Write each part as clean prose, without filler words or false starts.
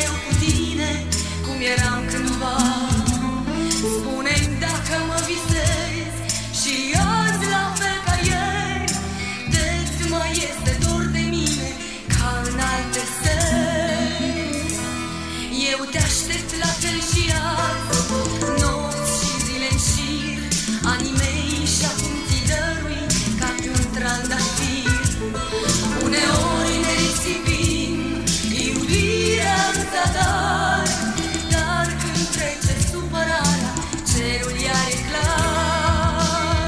eu cu tine cum eram cândva. Spune-mi dacă mă visezi și azi la fel ca ieri, de-ți mai este dor de mine ca în alte seri. Eu te aștept la fel și azi, nopți și zile în șir, anii mei și acum ți dărui ca pe un trandafir. Uneori ne risipim iubirea în zadar, dar când trece supărarea, cerul iar e clar.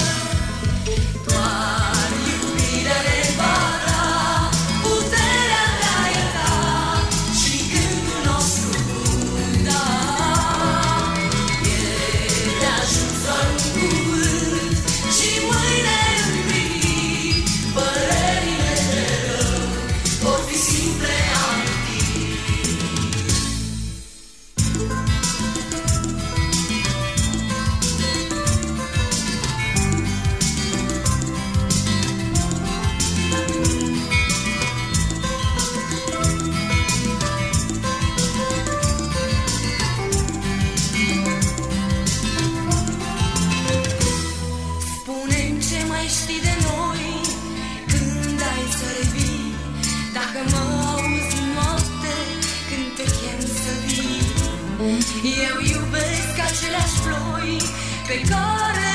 Doar iubirea ne va da puterea de a ierta și gândul nostru bun da. E de ajuns doar un cuvânt și mâine împlini, părerile de rău vor fi simple amintiri. Spune-mi ce mai știi de noi când ai să revii, dacă mă auzi noapte când te chem să vii. Eu iubesc aceleași flori pe care